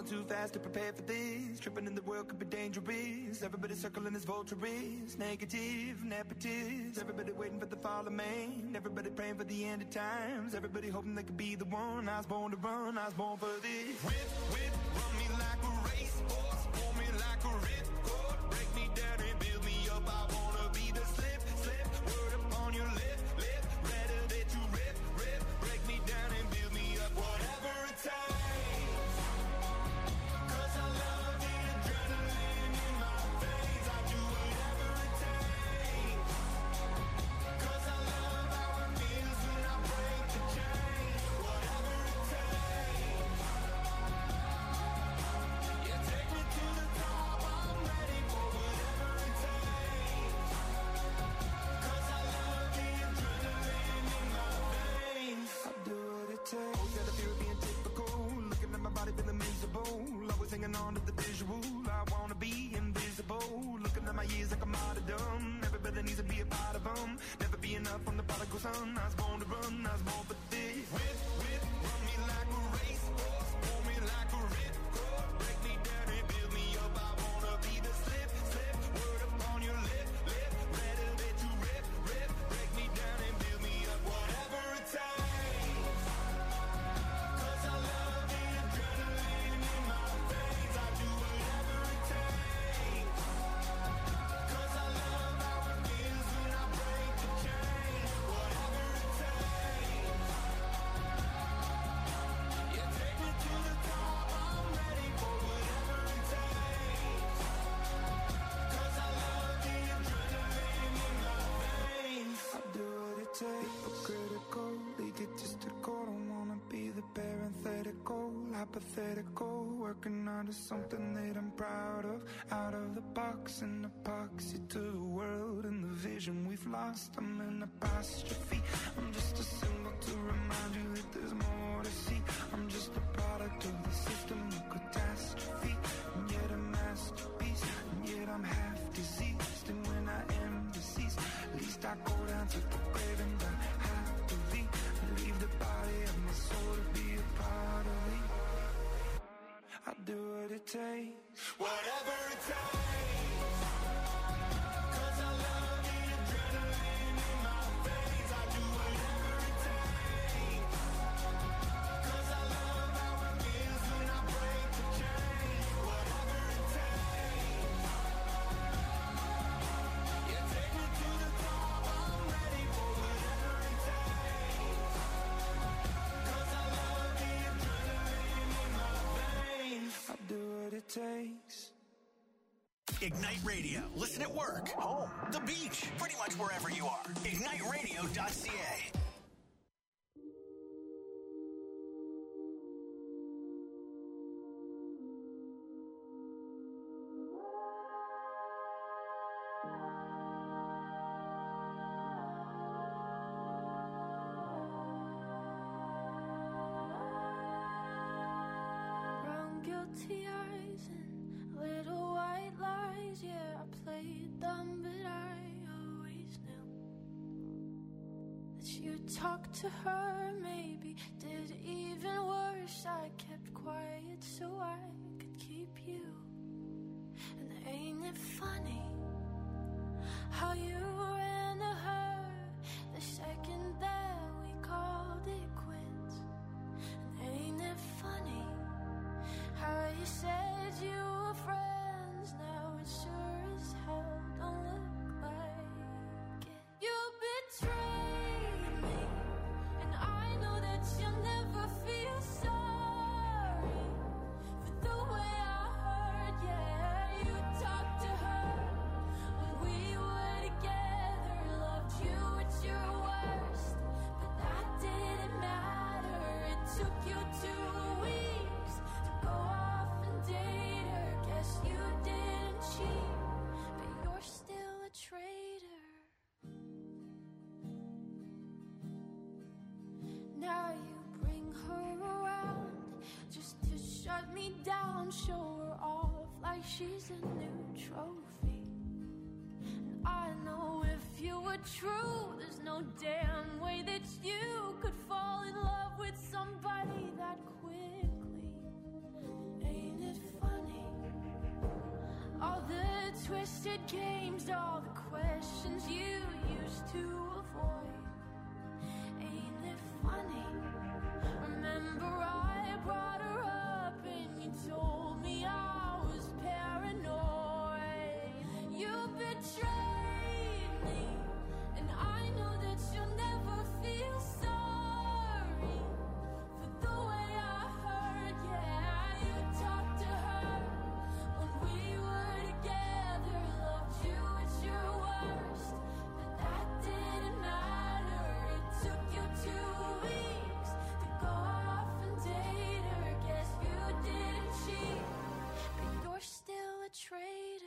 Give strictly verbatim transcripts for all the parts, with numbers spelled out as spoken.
Falling too fast to prepare for this. Tripping in the world could be dangerous. Everybody circling as vultures. Negative, nepotist. Everybody waiting for the fall of man. Everybody praying for the end of times. Everybody hoping they could be the one. I was born to run, I was born for this. Whip, whip, run me like a racehorse. Pull me like a ripcord. Break me down and build me up. I wanna be the slip, slip. Word upon your lip, lip. Better that you rip, rip. Break me down and build me up. Whatever it takes. Hanging on to the visual, I wanna be invisible. Looking at my years like I'm out of dumb. Everybody needs to be a part of them. Never be enough from the prodigal son. I was born to run, I was born for this. Whip, whip, run me like a racehorse. Pull me like a ripcord. Break me down and build me up. I wanna be the slip, slip. Word upon your lip, lip. Better that you rip, rip. Break me down and build me up. Whatever it takes. Hypothetical, working onto something that I'm proud of. Out of the box, an epoxy to the world and the vision we've lost. I'm an apostrophe. I'm just a symbol to remind you that there's more to see. I'm just a product of the system of catastrophe, and yet a masterpiece. And yet I'm half diseased, and when I am deceased, at least I go down to the grave and die happily. Leave the body of my soul to be a part of me. I do what it takes, whatever it takes. Cause I love the adrenaline in my veins. I do whatever it takes. Cause I love how it feels when I break the chains. Whatever it takes. Yeah, take me to the top. I'm ready for whatever it takes. Cause I love the adrenaline in my veins. I do what it takes. Ignite Radio. Listen at work, home, the beach, pretty much wherever you are. ignite radio dot c a. Guilty eyes and little white lies. Yeah, I played dumb, but I always knew that you'd talk to her. Maybe did even worse. I kept quiet so I could keep you. And ain't it funny how you ran to her the second that we called it quits? And ain't it funny how you said you were friends, now it sure as hell don't look like it. You betrayed me, and I know that you'll never feel sorry for the way I heard. Yeah, you talked to her when we were together, loved you at your worst, but that didn't matter. It took you two weeks to go off and date her. Guess you didn't cheat, but you're still a traitor. Now you bring her around just to shut me down, show her off like she's a new trophy. And I know if you were true, there's no damn way that you could fall in love with somebody that quickly. Ain't twisted games, all the questions you used to avoid. Ain't it funny? Remember I brought her up and you told me I was paranoid. You betrayed me, and I know that you'll never feel sorry for the way I heard. Yeah, you talked to her when we were together, loved you at your worst, but that didn't matter. It took you two weeks to go off and date her. Guess you didn't cheat, but you're still a traitor.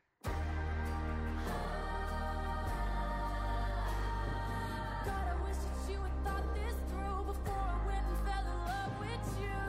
God, I wish that you had thought this through before I went and fell in love with you.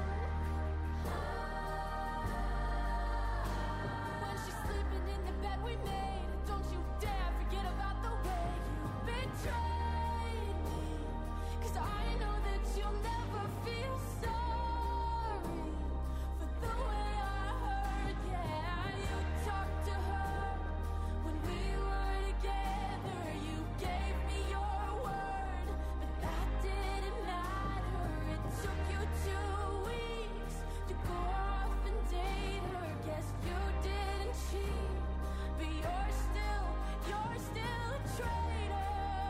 When she's sleeping in the bed we made, don't you dare forget about the way you betrayed me. 'Cause I know that you'll never feel sorry for the way I heard. Yeah, you talked to her when we were together. You gave me your word, but that didn't matter. It took you two weeks to go off and date her. Guess you didn't cheat, but you're still, you're still a traitor.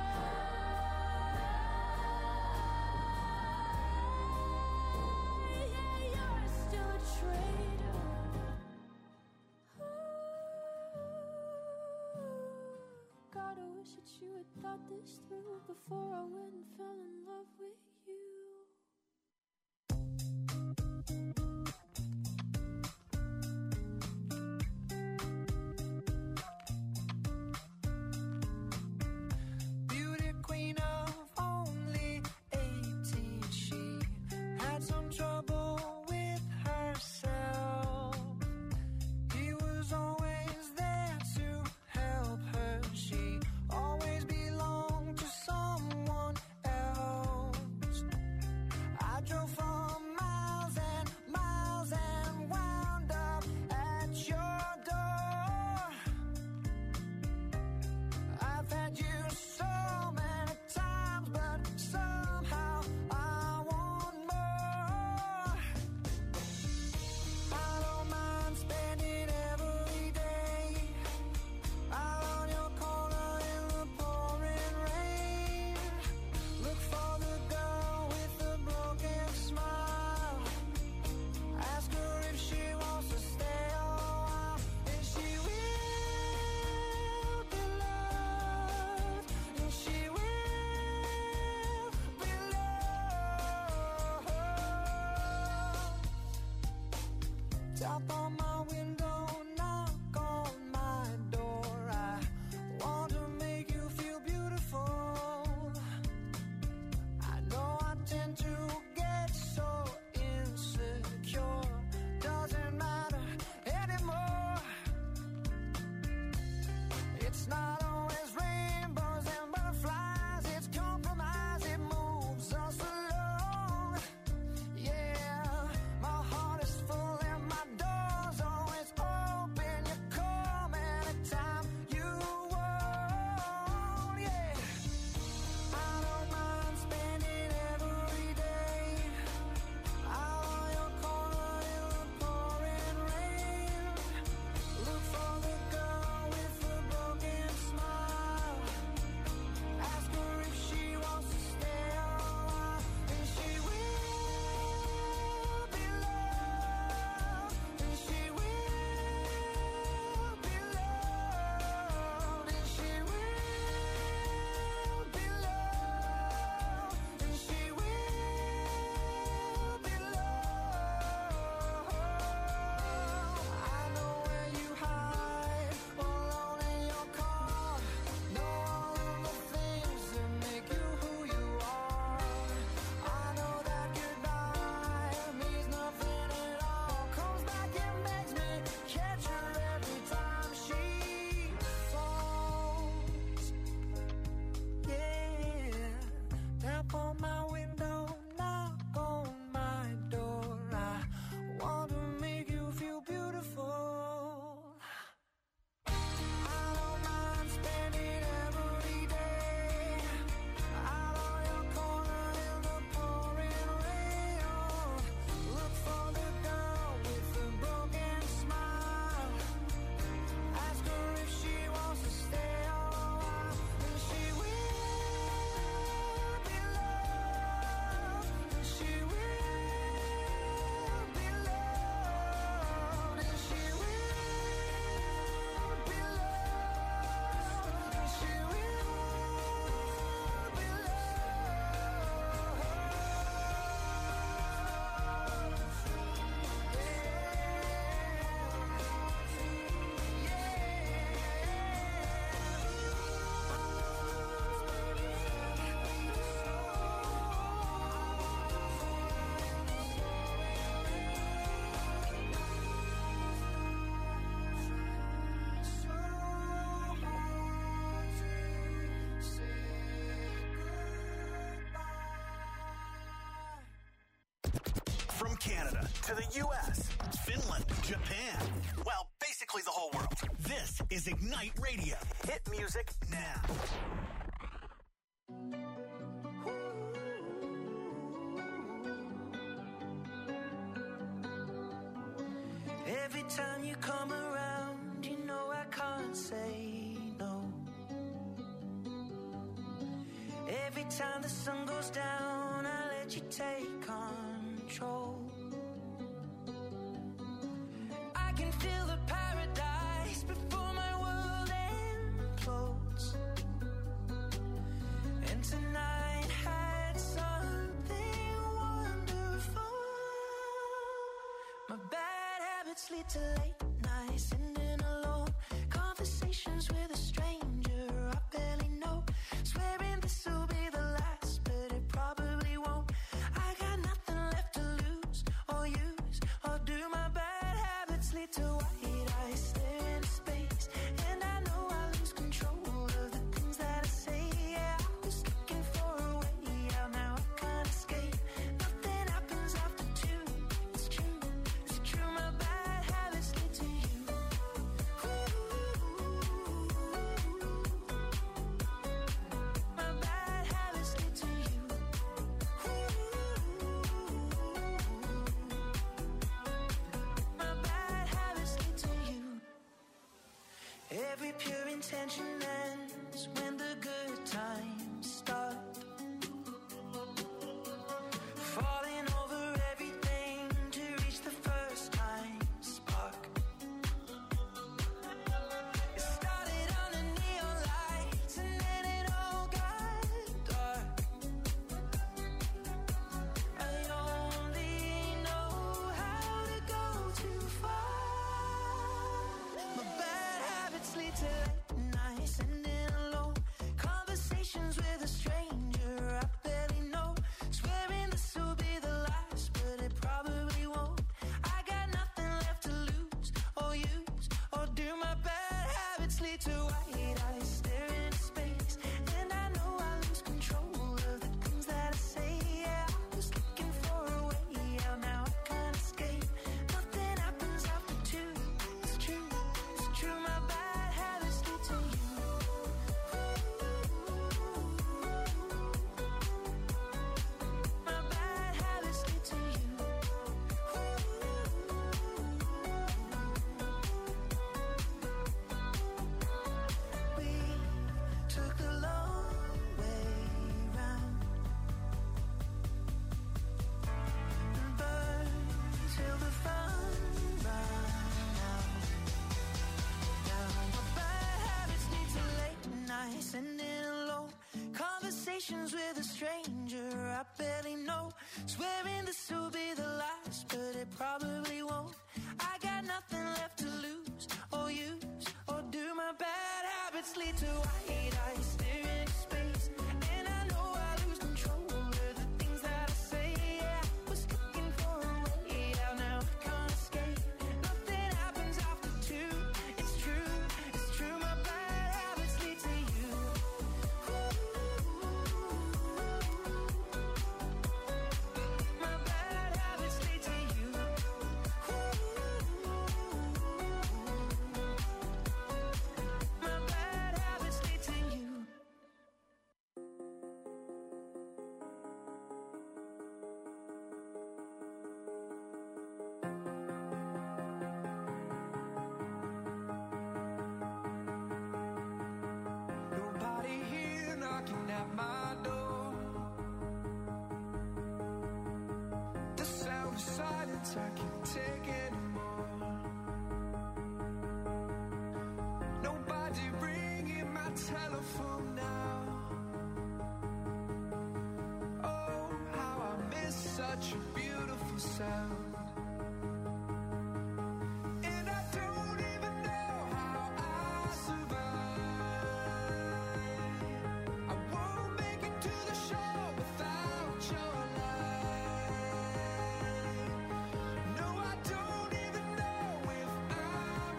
Yeah, you're still a traitor. God, I wish that you had thought this through before I went and fell in love with you. Beauty queen of only eighteen, she had some trouble with herself. He was always there to help her. She always belonged to someone else. I drove for miles and miles and wound up at your door. I've had you so many times, but somehow I want more. I don't mind spending every day out on your corner in the pouring rain. Look for the girl with the broken smile. Ask her if she wants to stay a while, and she will be loved, and she will be loved. Tap on my window, knock on my door. I want to make you feel beautiful. I know I tend to get so insecure. Doesn't matter anymore. It's not always rainbows and butterflies. It's compromise. It moves us along. Yeah, my heart is full and my door's always open. You come anytime you want. Yeah, I don't mind spending every day out on your corner in the pouring rain. Look for the girl with the broken smile. to the U S, Finland, Japan. Well, basically the whole world. This is Ignite Radio. Hit music now. Every time you come around, you know I can't say no. Every time the sun goes down, I let you take control. I can feel the paradise before my world implodes. And tonight had something wonderful. My bad habits lead to late nights, sitting alone, conversations with a stranger I barely know, swearing this will be the last, but it probably won't. I got nothing left to lose or use or do. My bad habits lead to white eyes staring into space, and I know I lose control of the things that I say. Yeah, I was looking for a way out, now I can't escape. Nothing happens after two. It's true, it's true. My bad habits lead to you. My bad habits lead to you. My bad habits lead to you. Every pure intention ends when the good times start. Falling over everything to reach the first time spark. It started under neon lights and then it all got dark. I only know how to go too far. My bad habits lead to late nights, sitting alone, conversations with a stranger I barely know, swearing this will be the last, but it probably won't. I got nothing left to lose or use or do. My bad habits lead to white eyes staring into space, and I know I lose control of the things that I say. Yeah, I was looking for a way out, now I can't escape. Nothing happens after two. It's true, it's true. My bad habits lead to you. My bad habits lead to you. We took the long way round and burned till the fun ran out. Now my bad habits lead to late nights, sitting alone, conversations with a stranger I barely know, swearing this will be the last, but it probably won't. I got nothing left to lose or use or do. My bad habits lead to white eyes staring into space, and I know I lose control of the things that I say. Yeah, I was looking for a way out, now I can't escape. Nothing happens after two. It's true, it's true. My bad habits lead to you. My bad habits lead to you. My bad habits lead to you. Nobody here knocking at my door. The sound of silence I can't take anymore. Nobody ringing my telephone now. Oh, how I miss such a beautiful sound. And I don't even know how I survive. I won't make it to the shore without your light. No, I don't even know if I'm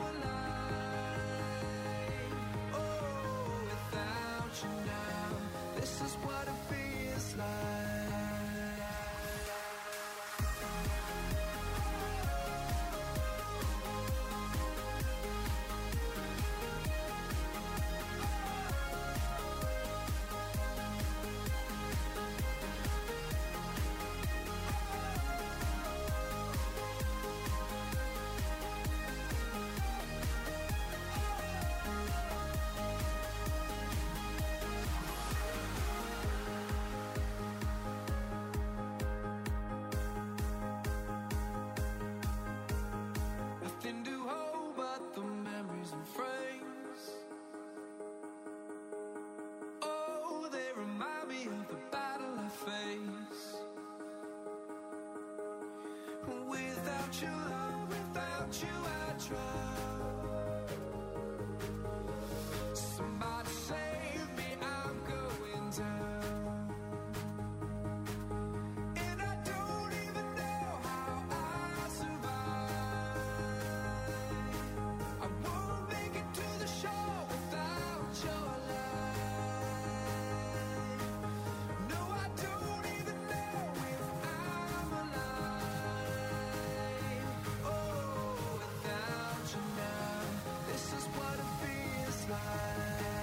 alive. Oh, without you now, this is what it feels like. remind me of the battle I face. Without your love, without you I drown. Somebody save me, I'm going down. And I don't even know how I survive. I won't make it to the shore without your light. No, I don't even know if I'm alive. Oh, without you now, this is what it feels like.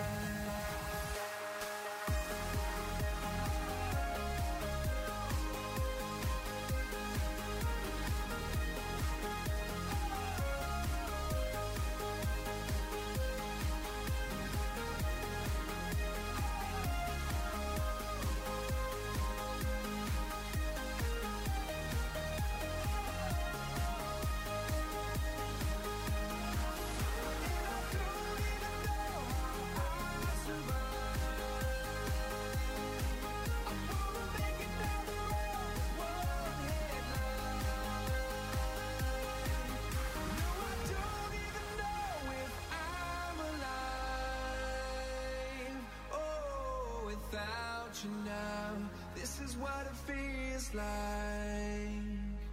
Without you now, this is what it feels like.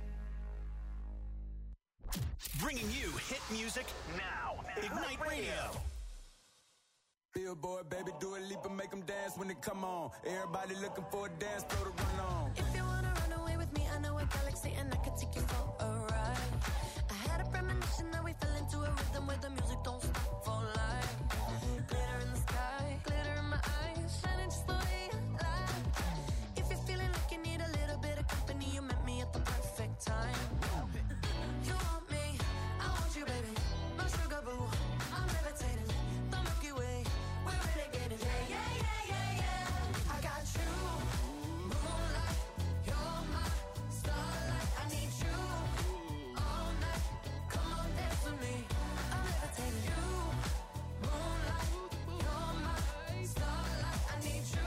Bringing you hit music now. Ignite Radio. Billboard, baby, do a leap and make them dance when they come on. Everybody looking for a dance floor to run on. If you wanna run away with me, I know a galaxy and I can take you for a ride. I had a premonition that we fell into a rhythm where the music don't stop for life. Glitter in the sky, glitter in my eyes, shining just the way I like. If you're feeling like you need a little bit of company, you met me at the perfect time. You want me, I want you, baby, my sugar boo. I'm levitating, the Milky Way, we're renegading. Yeah, yeah, yeah, yeah, yeah. I got you, moonlight, you're my starlight. I need you all night. Come on, dance with me. I'm levitating. You, moonlight, you're my starlight. I need you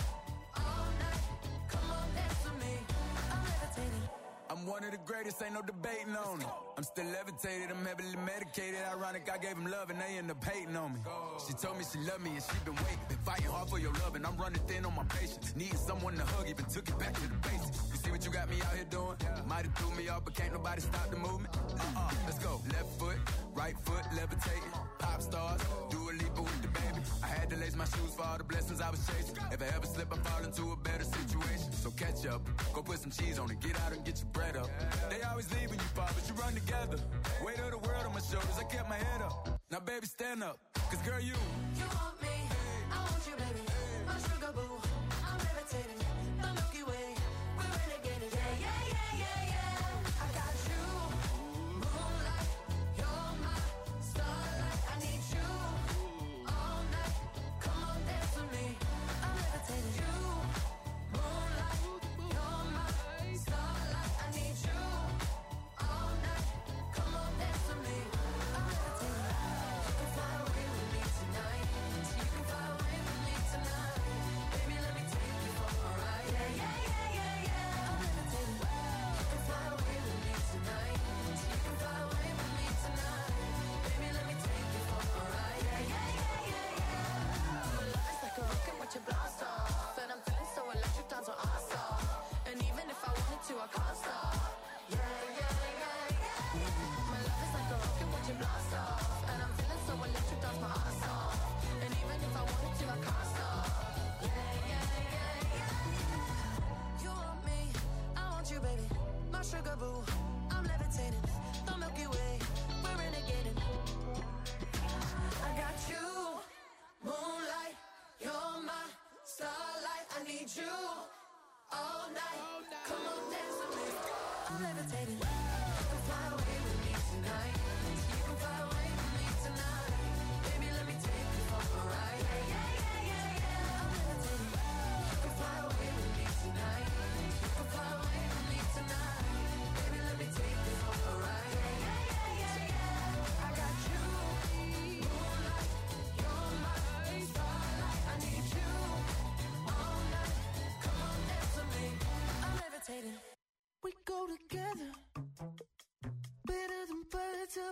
all night. Come on, dance with me. I'm levitating. I'm one of the greatest, ain't no debating on it. I'm still levitated, I'm heavily medicated. Ironic, I gave him love and they end up hating on me. She told me she loved me and she been waiting. Been fighting hard for your love and I'm running thin on my patience. Needing someone to hug, even took it back to the basics. You see what you got me out here doing? Might have threw me off, but can't nobody stop the movement. Uh-uh, let's go. Left foot, right foot, levitating. Pop stars, do a leap with the baby. I had to lace my shoes for all the blessings I was chasing. If I ever slip, I fall into a better situation. So catch up, go put some cheese on it, get out and get your bread up. They always leave when you fall, but you run together. Weight of the world on my shoulders, I kept my head up. Now baby, stand up, cause girl, you You want me, I want you, baby, my sugar boo. I'm levitating, the Milky Way, we're renegading. Yeah, yeah, yeah, yeah, yeah. I got you, moonlight, you're my starlight. I need you all night. Come on, dance with me. I'm levitating. You, moonlight, you're my starlight. I need you all night. Come on, dance with me. I'm levitating. You can fly away with me tonight. So you can fly away with me tonight. Baby, let me take you for a ride. Yeah, yeah, yeah, yeah, yeah. I'm levitating. You can fly away with me tonight. So you can fly away with me tonight. Baby, let me take you for a ride. Yeah, yeah, yeah, yeah, yeah. My love is like a rocket, watch it blast off. And I'm feeling so electric, dance on our stop. And even if I wanted to, I can't stop. Yeah, yeah, yeah, yeah. My love is like a rocket, watch it blast off. And I'm feeling so electric, dance my ass off. And even if I wanted to, I can't stop. Yeah, yeah, yeah, yeah. You want me, I want you, baby, my sugar boo. I'm levitating, the Milky Way, we're renegading. I got you, moonlight, you're my starlight. I need you all night. Come on, dance with me. I'm levitating. You can fly away with me tonight. You can fly away with me tonight. Baby, let me take you for a ride. Yeah, yeah, yeah, yeah, yeah. I'm levitating. You can fly away with me tonight. You can fly away with me tonight. Baby, let me take you for a ride. Yeah, yeah, yeah, yeah, yeah. I got you, moonlight, you're my starlight. I need you all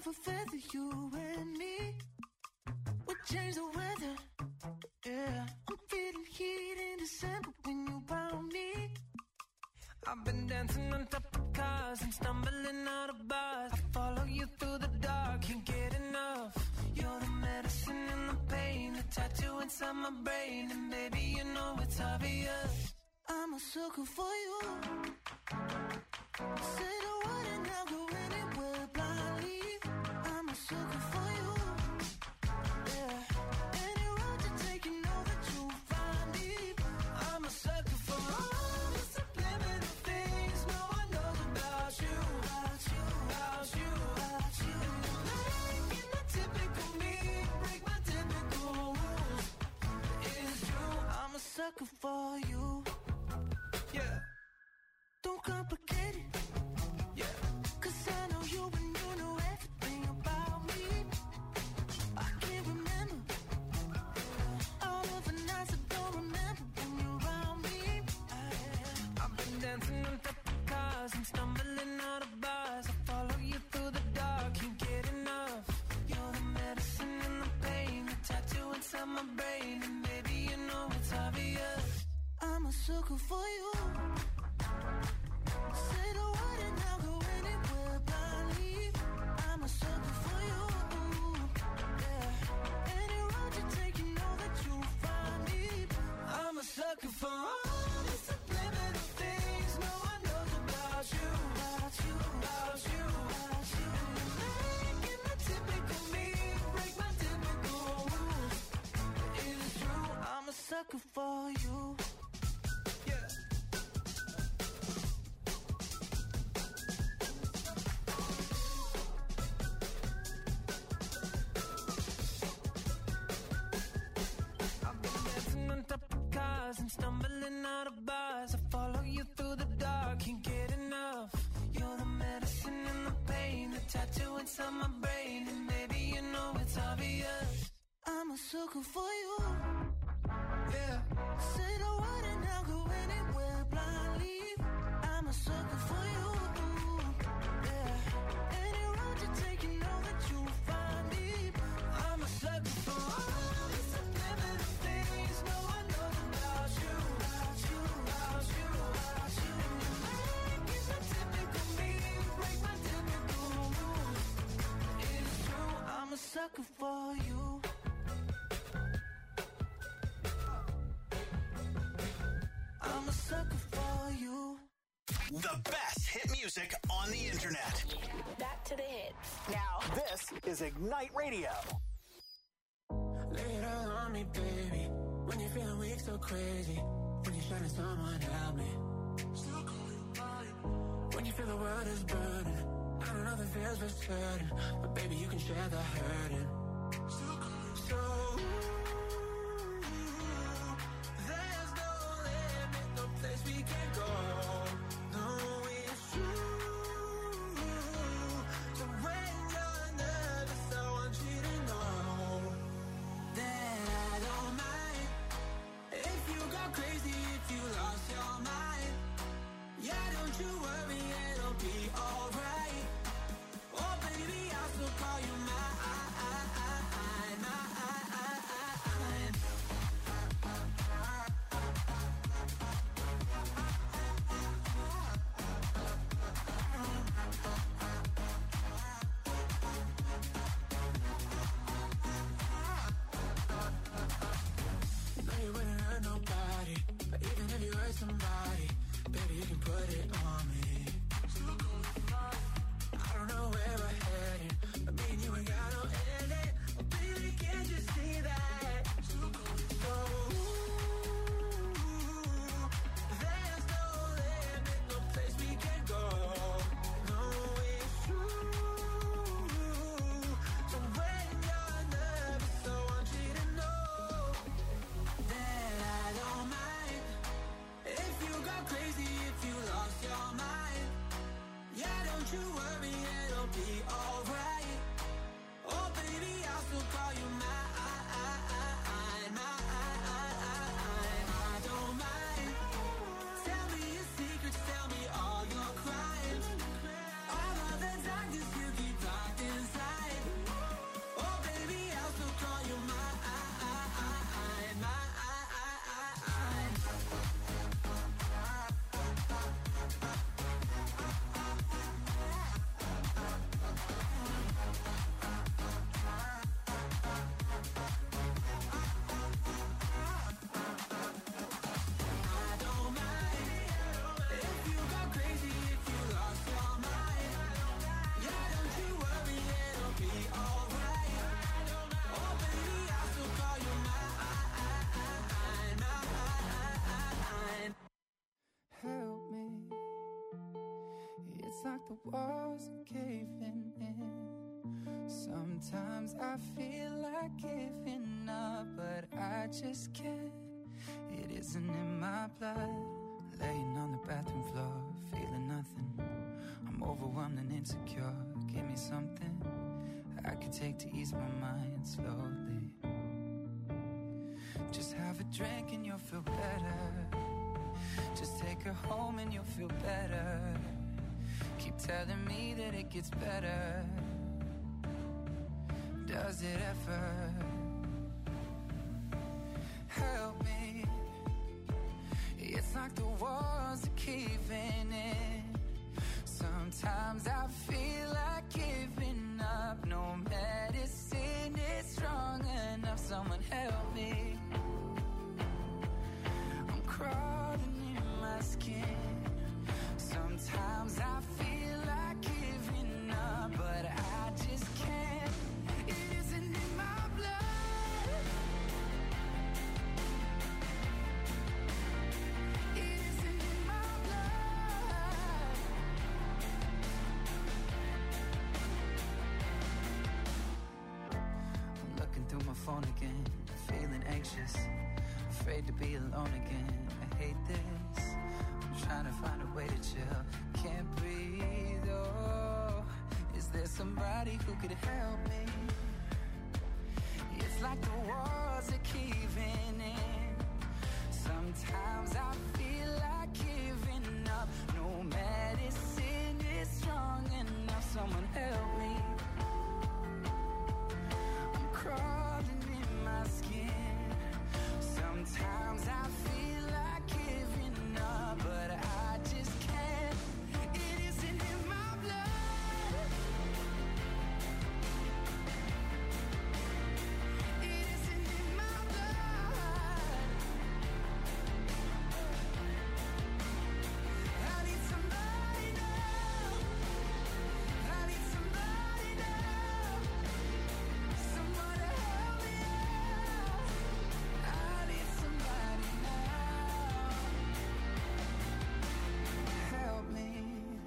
of a feather, you and me. We change the weather, yeah. I'm feeling heat in December when you found me. I've been dancing on top of cars and stumbling out of bars. I follow you through the dark, can't get enough. You're the medicine and the pain, the tattoo inside my brain. And baby, you know it's obvious, I'm a sucker for you. Say the word and I'll go anywhere blindly. I'm a sucker for you, yeah. Any road you take, you know that you'll find me. I'm a sucker for all the subliminal things no one knows about you, about you, about you, about you. And you're making the typical me break my typical rules. It's true, I'm a sucker for you, yeah. Don't complicate it, yeah. Cause I know you and you know everything about me. I can't remember all of the nights I don't remember when you're around me. I've been dancing on top of cars and stumbling out of bars. I follow you through the dark, can't get enough. You're the medicine and the pain, the tattoo inside my brain. And baby, you know it's obvious, I'm a sucker for you. Say the word and I'll go anywhere blindly. I'm a sucker for you, yeah. Any road you take, you know that you'll find me. I'm a sucker for all the subliminal things no one knows about you, about you, about you, about you. And you're making the typical me break my typical rules. It's true, I'm a sucker for you, yeah. And stumbling out of bars, I follow you through the dark, can't get enough. You're the medicine and the pain, the tattoo inside my brain. And baby, you know it's obvious, I'm a sucker for you, yeah. Say the word and I'll go anywhere blindly. I'm a sucker for you, yeah. Any road you take, you know that you'll find me. I'm a sucker for all the subliminal things no one knows about you, about you, about you, about you. And you're making the typical me break my typical rules. It's true, I'm a sucker for you. I'm a sucker for you. The best hit music on the internet. Back to the hits. Now, this is Ignite Radio. Lay it all on me, baby. When you're feeling weak, so crazy. When you're shining, someone help me. When you feel the world is burning, I don't know if it feels for certain, but baby, you can share the hurting. So, there's no limit, no place we can go. No, it's true. So when you're nervous, I want you to know that I don't mind if you go crazy, if you lost your mind. Yeah, don't you worry, it'll be alright. Oh baby, I'll still call you mine. Somebody, baby, you can put it on me. I don't know where we're heading, but me and you ain't got no ending. Oh, baby, can't you see that? So, there's no limit, no place we can go. No, it's true. So when you're nervous, I want you to know that I don't mind if you go crazy, if you lost your mind. Yeah, don't you worry, it'll be all like the walls are caving in. Sometimes I feel like giving up, but I just can't. It isn't in my blood. Laying on the bathroom floor, feeling nothing. I'm overwhelmed and insecure. Give me something I could take to ease my mind slowly. Just have a drink and you'll feel better. Just take her home and you'll feel better. Keep telling me that it gets better. Does it ever? Help me. It's like the walls are caving in. Sometimes I feel like giving up. No medicine is strong enough. Someone help me. I'm crawling in my skin. Sometimes I feel like giving up, but I just can't. It isn't in my blood. It isn't in my blood. I'm looking through my phone again, feeling anxious, afraid to be alone again. I hate this. I'm trying to find a way to chill. Can't breathe, oh. Is there somebody who could help me? It's like the walls are caving in. Sometimes I feel like giving up. No medicine is strong enough. Someone help me. I'm crawling in my skin. Sometimes I feel like giving up, but I just can't. It isn't in my blood. It isn't in my blood. I need somebody now. I need somebody now. Someone to help me out. I need somebody now. Help me.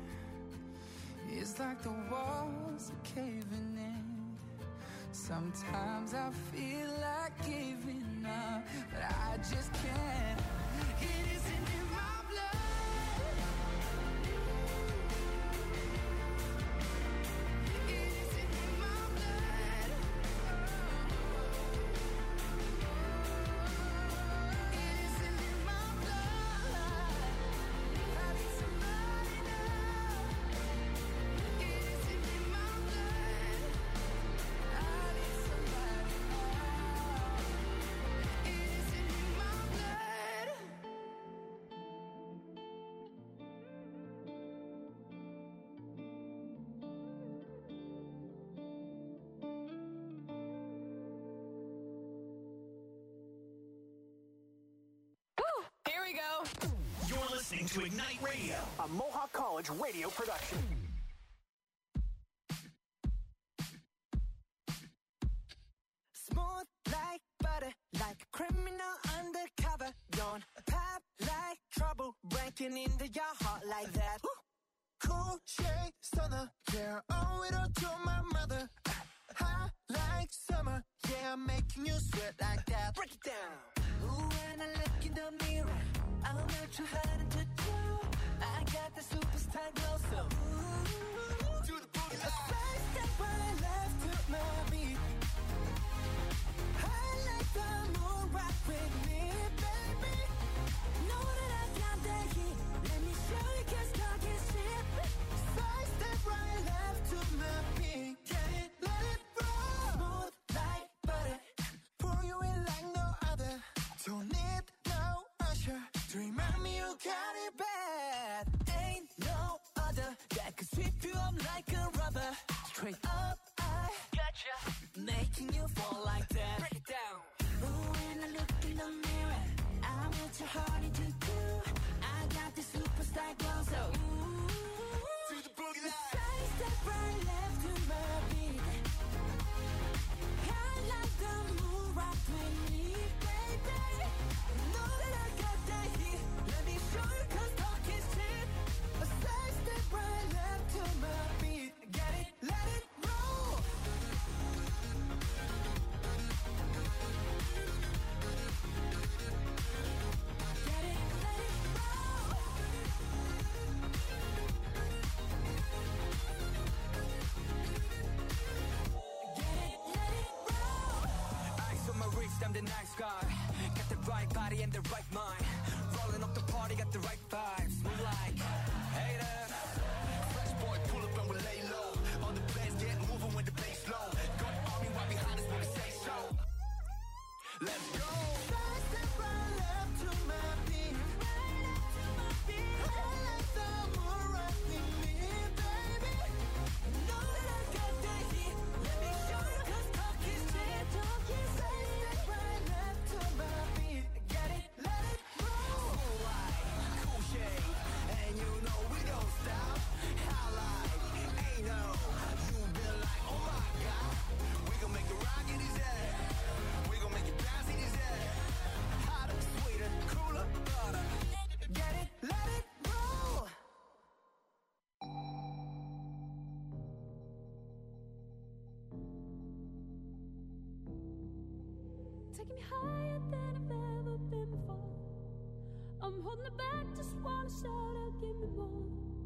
It's like the walls are caving in. Sometimes I feel like giving up, but I just can't. It isn't in my blood. It isn't in my blood. It isn't in my blood. I need somebody now. It isn't in my blood. I need somebody now. It isn't in my blood. Here we go. You're listening to Ignite Radio, a Mohawk College radio production. Smooth like butter, like a criminal undercover. Don't pop like trouble, breaking into your heart like that. Cool shade stunner, yeah, owe it all to my mother. Hot like summer, yeah, I'm making you sweat like that. Break it down. Ooh, when I look in the mirror, I'm not too hard to do. I got the superstar glow, so ooh, do the boogie. A side step when I left to my beat. I like the moon rock with me, baby. Know that I got that heat. Let me show you, 'cause talk is cheap. Side step right left to my beat. Get it, let it roll. Smooth like butter. Pour you in like no other. Don't need no usher to remind me you got it bad. Ain't no other that could sweep you up like a rubber. Straight up, I gotcha. Making you fall like that. Break it down. Ooh, when I look in the mirror, I'm what your heart into do. I got the superstar glow, so ooh, to the boogie line. Side step right left to my beat. I like the moon rock with me, baby. Know that I got that heat. Let me show you, 'cause talk is cheap. A side step right left to nice guy. Got the right body and the right mind. Rolling up the party, got the right vibes. Move like hater. Fresh boy, pull up and we lay low. All the players get moving when the bass low. Got the army right behind us when we say so. Let's go. Right step, right left to my beat. Right left to my beat. I like the moon right with me, baby. Know that I got the heat. Let me show you 'cause talk is cheap. Talk is cheap. Right step, right left to my beat. Get it, let it roll. Cool light, cool shade, and you know we don't stop. Highlight, ain't no. You been like, oh my God. We gon' make the rock in his head. We gon' make it bounce in his head. Hotter, sweeter, cooler, butter. Get it, let it roll. Taking me higher than I've ever been before. I'm holding it back, just wanna shout out, give me more.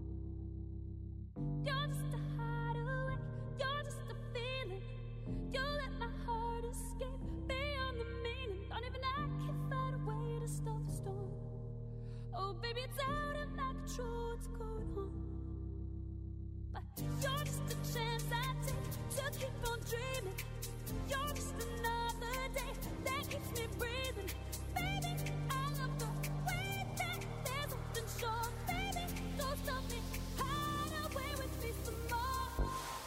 You're just a hideaway, you're just a feeling. You let my heart escape beyond the meaning. Don't even I can find a way to stop the storm. Oh baby, it's out of my control, what's going on? But you're just a chance I take to keep on dreaming. You're just another day that keeps me breathing. Baby, I love the way that there's something short. Baby, don't stop me, hide away with me some more.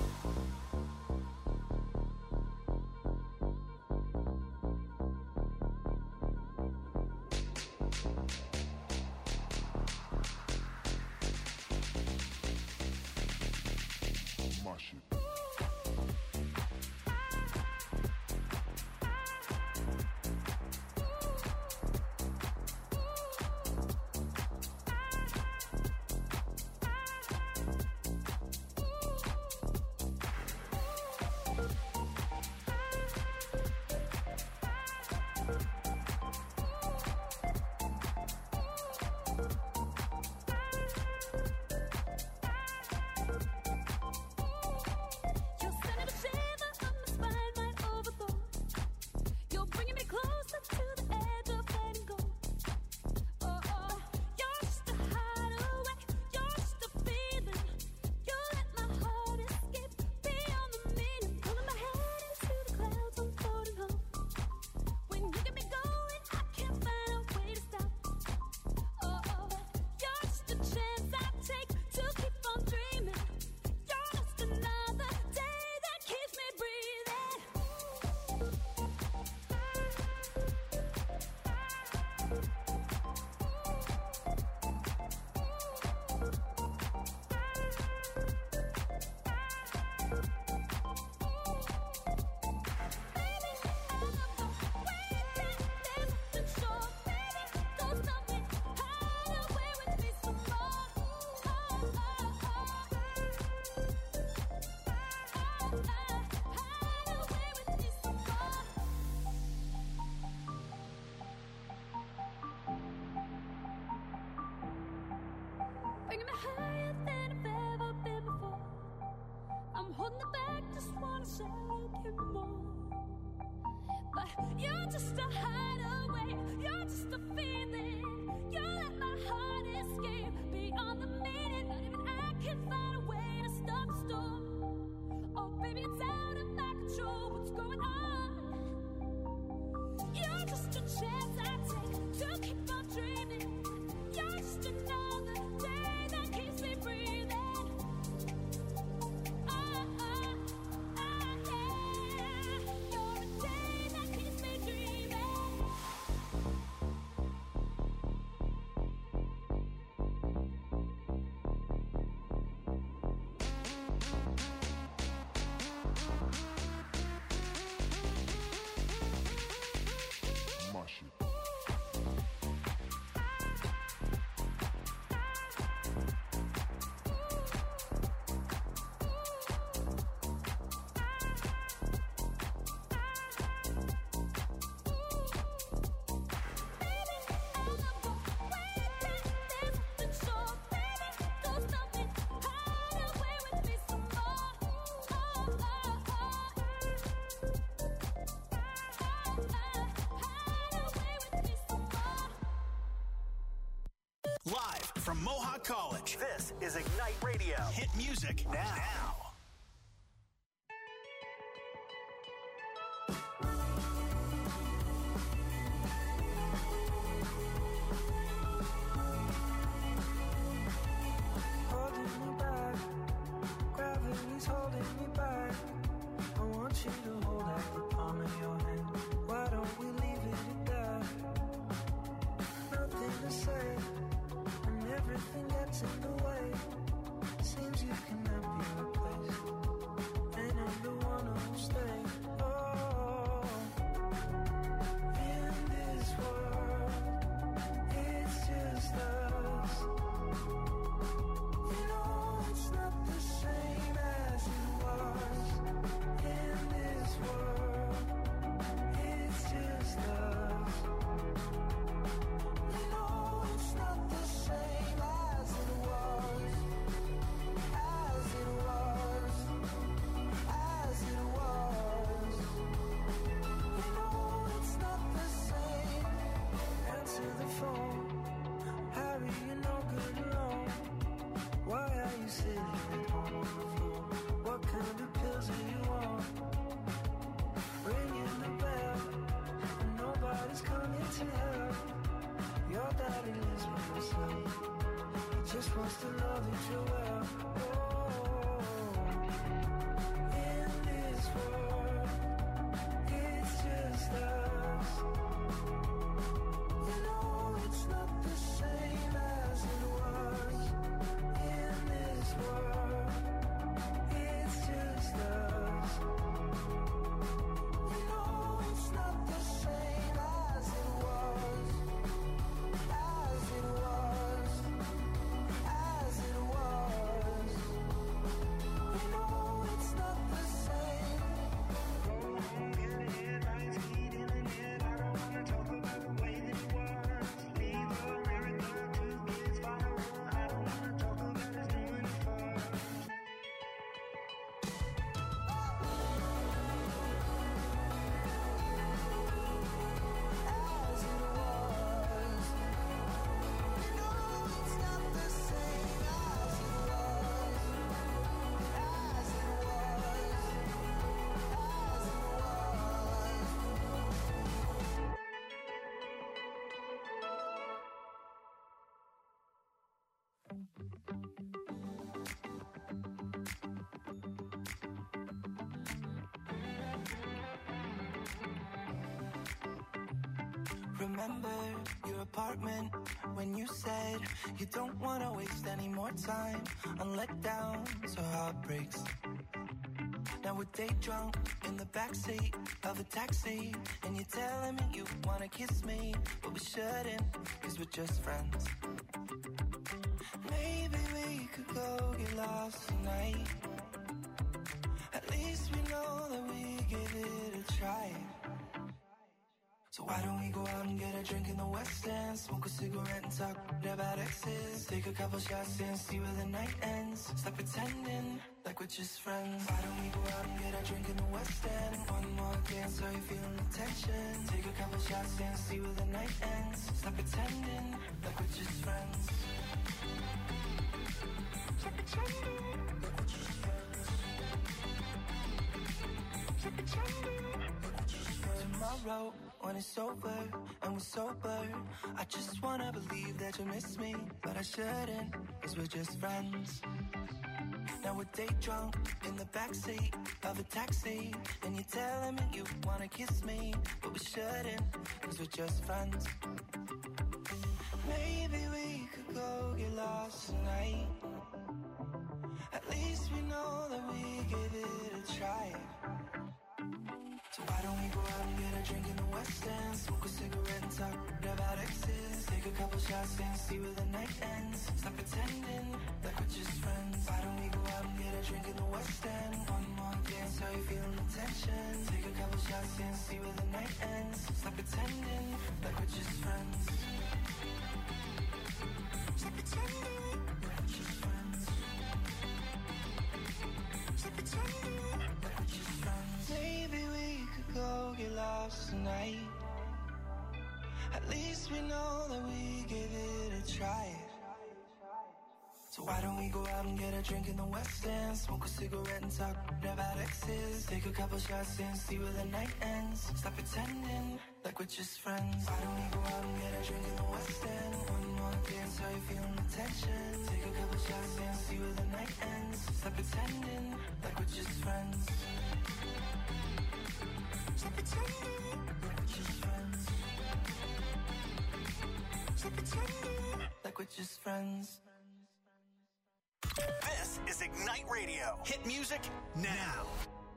My shit. You're sending a shiver up my spine, right overboard. You're bringing me closer to the edge of letting go. Oh, oh, you're just a hideaway, you're just a feeling. You let my heart escape beyond the meaning. Pulling my head into the clouds, I'm floating home. When you get me going, I can't find a way to stop. Oh, oh, you're just a chance I take to keep on dreaming. You're just another day that keeps me breathing. Baby, I love the way that there's something short. Baby, don't stop me, hide away with me some more. Oh, oh, oh. Hide away with me some more. Bringing me higher than I've ever been before. I'm holding it back, just wanna shout, give me more. But you're just a hideaway, you're just a feeling. You let my heart escape beyond the meaning. Not even I can find a way to stop the storm. Oh baby, it's out of my control, what's going on? You're just a chance I take to keep on dreaming. You're just another day that keeps me breathing. Ah, ah, ah, yeah. You're a day that keeps me dreaming. Live from Mohawk College, this is Ignite Radio. Hit music now. now. Holding me back, gravity's holding me back. I want you to hold out the palm of your hand. Why don't we leave it at that? Nothing to say, and everything gets in the way. Seems you cannot be replaced, and I'm the one who'll stay. Oh, in this world, it's just us. You know it's not the same as it was. In this world, it's just us. You know it's not the same as it was. As it was. As it was. You know it's not the same. Answer the phone. Harry, you're no good alone. Why are you sitting at home on the floor? What kind of pills are you on? Ringing the bell, and nobody's coming to help. Your daddy lives with himself. He just wants to know that you're well. Oh, in this world, it's just us. You know it's not the same as it was. In this world, it's just us. You know it's not the same as it was. As it was. As it was. You know it's not the same. Go home, get the headlines, heat in the net. I don't wanna talk about the way that it was. Leave America, two kids, fire. I don't wanna talk about us doing it first. As it was. You know it's not the same as it was. As it was. As it was. Remember your apartment when you said you don't want to waste any more time on letdowns or heartbreaks. Now we're day drunk in the backseat of a taxi, and you're telling me you want to kiss me, but we shouldn't, cause we're just friends. Maybe we could go get lost tonight. At least we know that we give it a try. So why don't we go out and get a drink in the West End, smoke a cigarette and talk about exes, take a couple shots and see where the night ends. Stop pretending like we're just friends. Why don't we go out and get a drink in the West End? One more dance, are you feeling the tension? Take a couple shots and see where the night ends. Stop pretending like we're just friends. Stop pretending like we're just friends. Stop pretending like we're just friends. Tomorrow, when it's over and we're sober, I just wanna believe that you miss me, but I shouldn't, cause we're just friends. Now we're day drunk in the backseat of a taxi, and you're telling me you wanna kiss me, but we shouldn't, cause we're just friends. Maybe we could go get lost tonight. At least we know that we give it a try. So why don't we go out and get a drink in the West End, smoke a cigarette and talk about exes, take a couple shots and see where the night ends. Stop pretending like we're just friends. Why don't we go out and get a drink in the West End? One more dance, are you feeling the tension? Take a couple shots and see where the night ends. Stop pretending like we're just friends. Stop pretending like we're just friends. Stop pretending like we're just friends. Maybe we could go get lost tonight. At least we know that we gave it a try. So why don't we go out and get a drink in the West End? Smoke a cigarette and talk about exes. Take a couple shots and see where the night ends. Stop pretending like we're just friends. Why don't we go out and get a drink in the West End? One more dance, how you feeling the tension? Take a couple shots and see where the night ends. Stop pretending like we're just friends. Stop pretending like we're just friends. Stop pretending like we're just friends. This is Ignite Radio. Hit music now.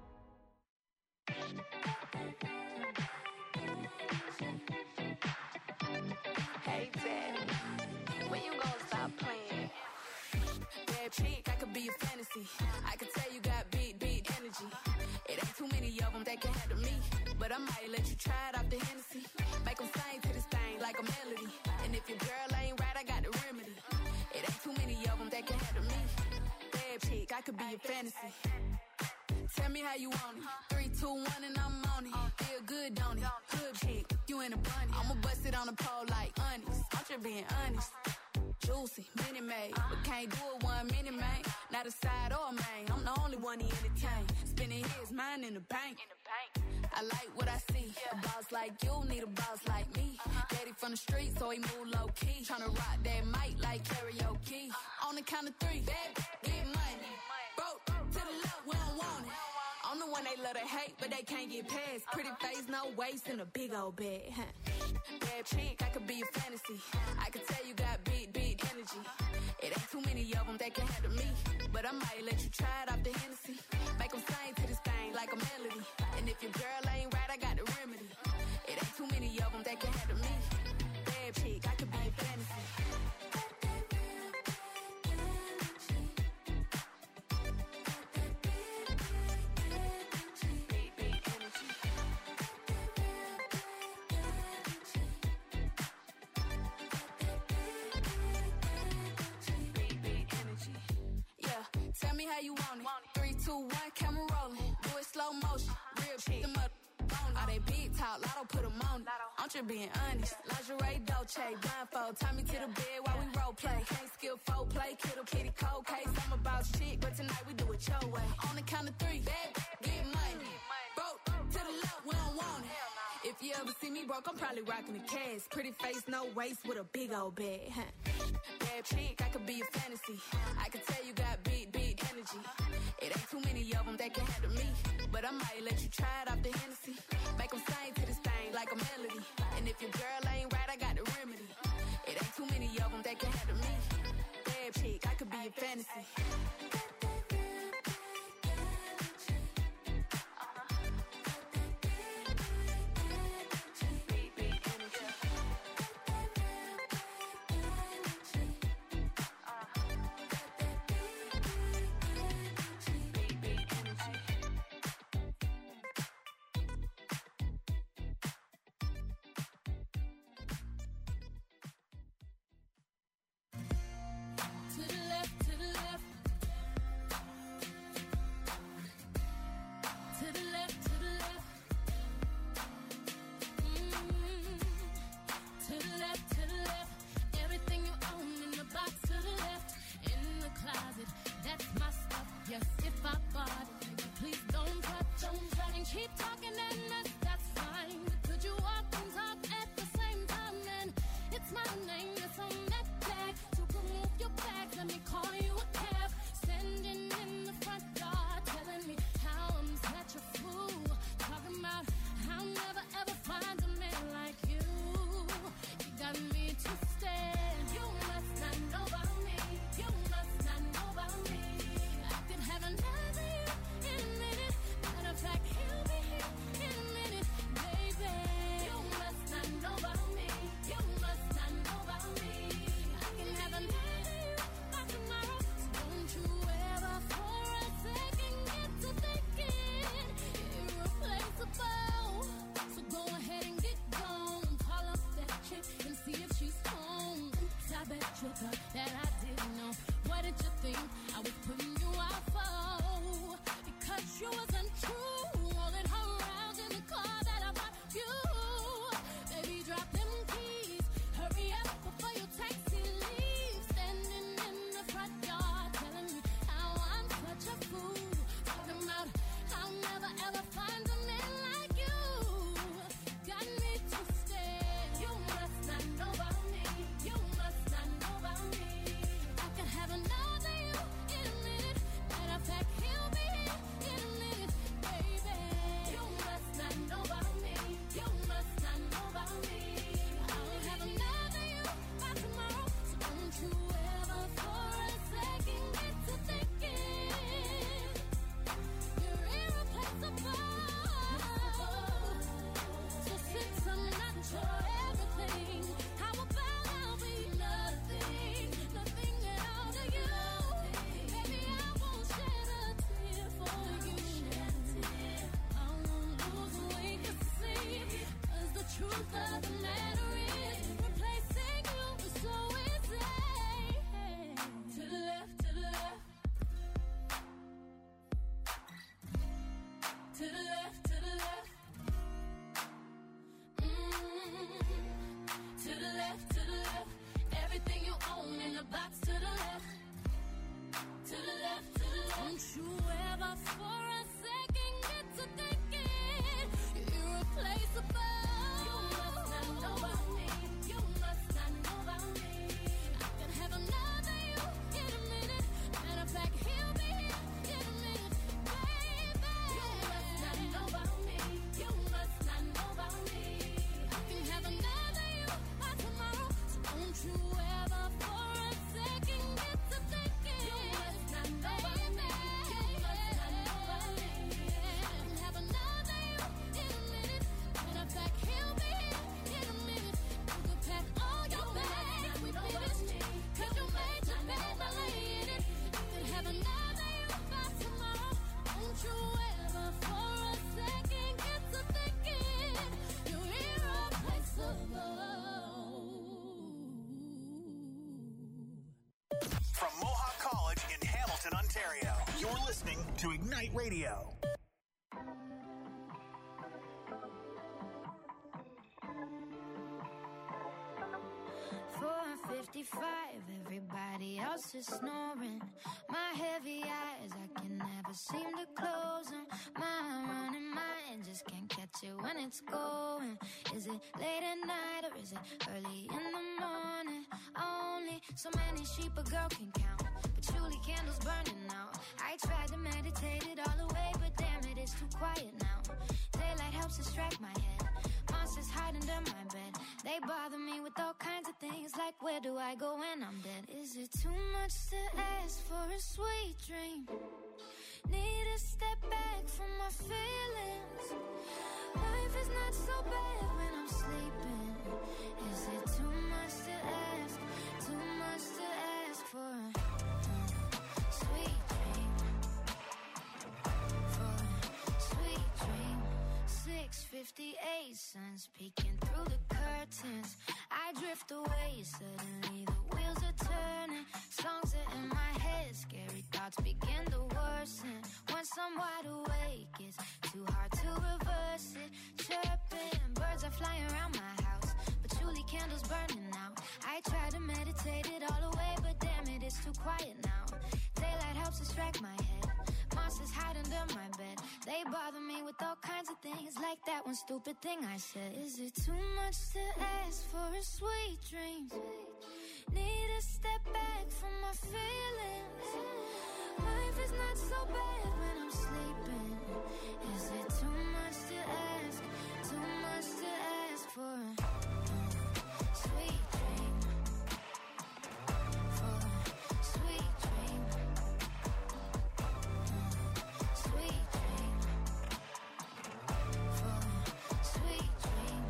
Hey, Daddy, when you gonna stop playing? Bad chick, I could be a fantasy. I could tell you got big, big energy. It ain't too many of them that can handle me. But I might let you try it off the Hennessy. Make them sing to this thing like a melody. And if your girl ain't right, I got the remedy. It ain't too many of them that can handle me. Bad chick, I could be a fantasy. Tell me how you want it. Three, two, one, and I'm on it. Feel good, don't it? Hood chick, you in a bunny. I'ma bust it on the pole like honest. I'm just being honest. Juicy, mini made, but can't do it one minute, man. Not a side or a main. I'm the only one he entertain. Spending his mind in the bank. I like what I see. A boss like you need a boss like me. Daddy from the street, so he move low key. Tryna rock that mic like karaoke. On the count of three, bad, get money. Broke to the left, we don't want it. I'm the one they love to hate, but they can't get past. Pretty face, no waist, and a big old bag. Bad chick, I could be a fantasy. I could tell you got big, big energy. It ain't too many of them that can handle me. But I might let you try it off the Hennessy. Make them sing to this thing like a melody. And if your girl ain't right, I got the remedy. It ain't too many of them that can handle me. Bad chick, I could be a fantasy. Tell me how you want it. Three, two, one, camera rolling. Do it slow motion. Real shit. Them up on all they big talk. Lotto put them on it. I'm just being honest. Lingerie, Dolce, blindfold. Tie me to the bed while we role play. Can't skill folk play. Kiddo, kitty, cold case. I'm about shit, but tonight we do it your way. On the count of three, bad, get money. Broke to the left, we don't want it. If you ever see me broke, I'm probably rocking the cash. Pretty face, no waist, with a big old bag. Bad chick, I could be a fantasy. I could tell you got big, big energy. It ain't too many of them that can handle me. But I might let you try it off the Hennessy. Make them sing to this thing like a melody. And if your girl ain't right, I got the remedy. It ain't too many of them that can handle me. Bad chick, I could be a fantasy. Keep talking and that's, that's fine. Could you walk and talk at the same time? And it's my name that's on that tag. So remove your bags, let me call you a cab. Standing in the front yard, telling me how I'm such a fool. Talking about I'll never ever find a man like you. You got me twisted. You must not know about me. You must not know about me. I could have another you in a minute. Matter of fact, he'll be here in a minute, baby. You must not know about me. You must not know about me. I can have another you by tomorrow. So don't you ever for a second get to thinking irreplaceable. So go ahead and get gone. Call up that chick and see if she's home. Oops, I bet you thought that I didn't know. What did you think I was putting you out for? Because you wasn't true. Rolling her around in the car that I bought you. Baby, drop them keys. Hurry up before your taxi leaves. Standing in the front yard. listening to Ignite Radio. four fifty-five, everybody else is snoring. My heavy eyes, I can never seem to close them. My running mind just can't catch it when it's going. Is it late at night or is it early in the morning? Only so many sheep a girl can count, patchouli candles burning out. I tried to meditate it all away, but damn it, it's too quiet now. Daylight helps distract my head. Monsters hide under my bed. They bother me with all kinds of things, like where do I go when I'm dead? Is it too much to ask for a sweet dream? Need to step back from my feelings. Life is not so bad when I'm sleeping. Is it too much to ask? Too much to ask for a uh, sweet dream? For a sweet dream. six fifty-eight, sun's peeking through the curtains. I drift away, suddenly the wheels are turning. Songs are in my head, scary thoughts begin to worsen. Once I'm wide awake, it's too hard to reverse it. Chirping, birds are flying around my house, patchouli candles burning out. I try to meditate it all away, but damn it, it's too quiet now. Daylight helps distract my head. Monsters hide under my bed. They bother me with all kinds of things, like that one stupid thing I said. Is it too much to ask for a sweet dream? Need to step back from my feelings. Life is not so bad when I'm sleeping. Is it too much to ask? Too much to ask for a uh, sweet dream? For a sweet dream. Sweet dream. For a sweet dream.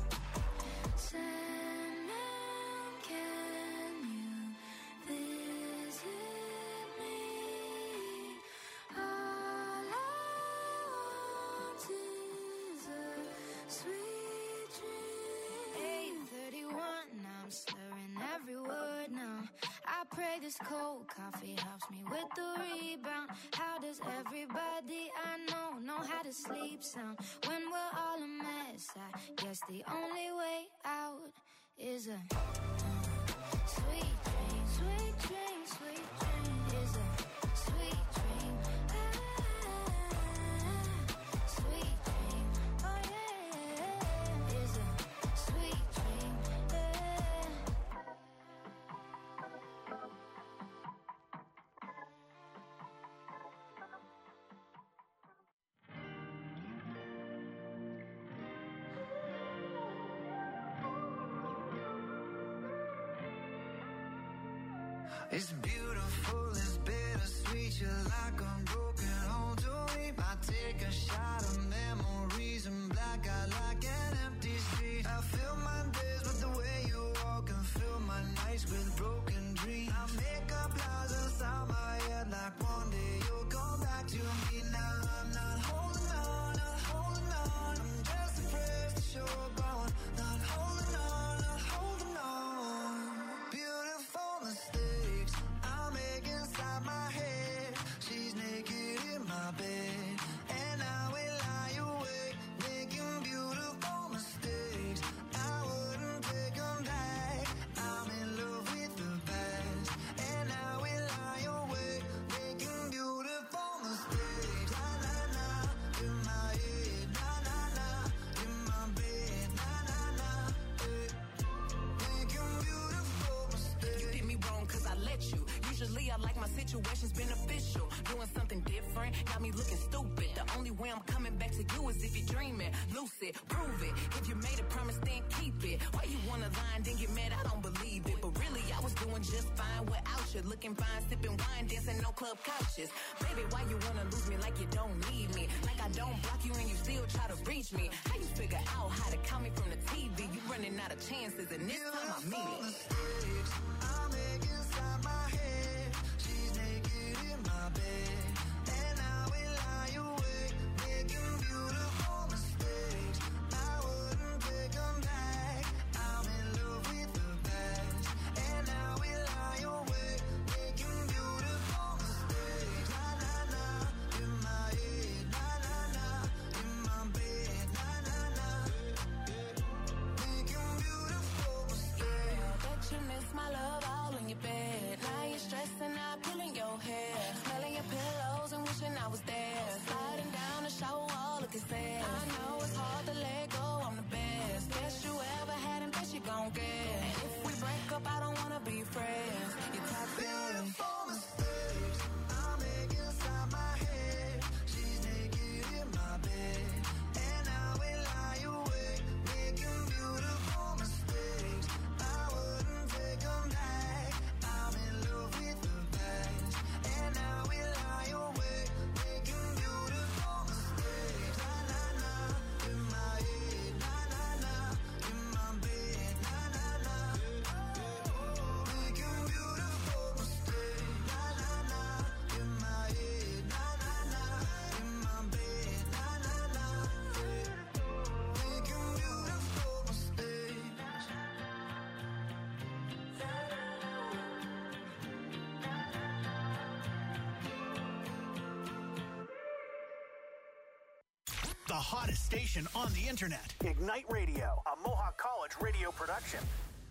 Sandman, can you visit me? All I want is a sweet dream. eight thirty-one, I'm slurring every word now. I pray this cold coffee helps me with the rebound. How does everybody I know know how to sleep sound when we're all a mess? I guess the only way out is a uh, sweet dream, sweet dream, sweet dream. Is a sweet dream. Ah, sweet dream. Oh yeah, is a sweet dream. Yeah. It's beautiful, it's bittersweet. You're like a broken home to me. I take a shot of memories and black out like an empty street. I fill my days with the way you walk and fill my nights with broken dreams. I make up lies inside my head like one day you'll come back to me. Now I'm not holding on, not holding on. I'm just afraid to show up on. Not holding on, not holding on. Beautiful mistakes I make inside my head. She's naked in my bed, and I will lie awake, making beautiful mistakes. I wouldn't take them back. I'm in love with the past, and I will lie awake, making beautiful mistakes. Na na na, in my head, na na na, in my bed, na na na, eh. Making beautiful mistakes. You did me wrong cause I let you. Usually I like my situations beneficial. Doing something different, got me looking stupid. The only way I'm coming back to you is if you're dreaming. Lucid, prove it. If you made a promise, then keep it. Why you wanna lie and then get mad? I don't believe it. But really, I was doing just fine without you. Looking fine, sipping wine, dancing on club couches. Baby, why you wanna lose me like you don't need me? Like I don't block you and you still try to reach me. How you figure out how to call me from the T V? You running out of chances and this time I mean it. Mistakes I make inside my head. She's naked in my bed, and I will lie awake, making beautiful mistakes. I wouldn't take them back. I'm in love with the past, and I will lie awake, making beautiful mistakes. Na na na, up, I don't wanna be friends. You're top feeling. Beautiful mistakes I make inside my head. She's naked in my bed, and now we lie awake, making beautiful mistakes. I wouldn't take them back. I'm in love with the past, and now we lie awake, making beautiful mistakes. Na na na, in my head. Na na na, in my bed. Na na na, making beautiful mistakes. Na na na, in my head. Na na na, in my bed. Na na na, making beautiful mistakes. The hottest station on the internet. Ignite Radio, a Mohawk College radio production.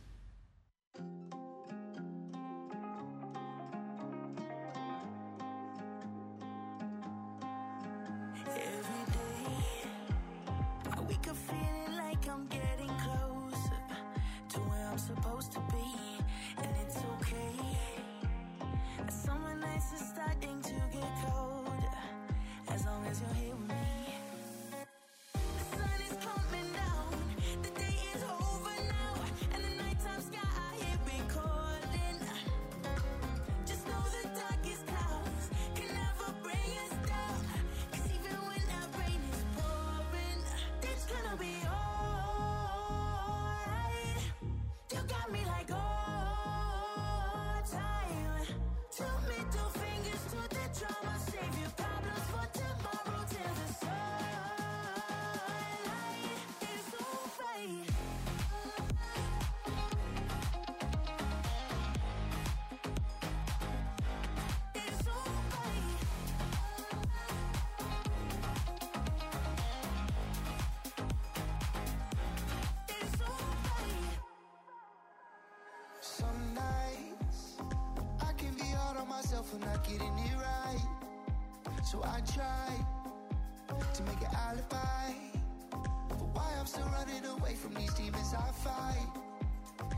Every day, I wake up feeling like I'm getting closer to where I'm supposed to be, and it's okay. Summer nights are starting to get colder, as long as you're here with me. The sun is coming down, the day is over now, and the nighttime sky it be calling. Just know the darkest clouds can never bring us down, 'cause even when that rain is pouring, it's gonna be alright. You got me like all time. Two middle fingers to the drama, save your problems for tomorrow till the sunlight is alright. It's alright. It's alright. Some nights I can be hard on myself for not getting it right, so I try to make an alibi for why I'm still running away from these demons I fight.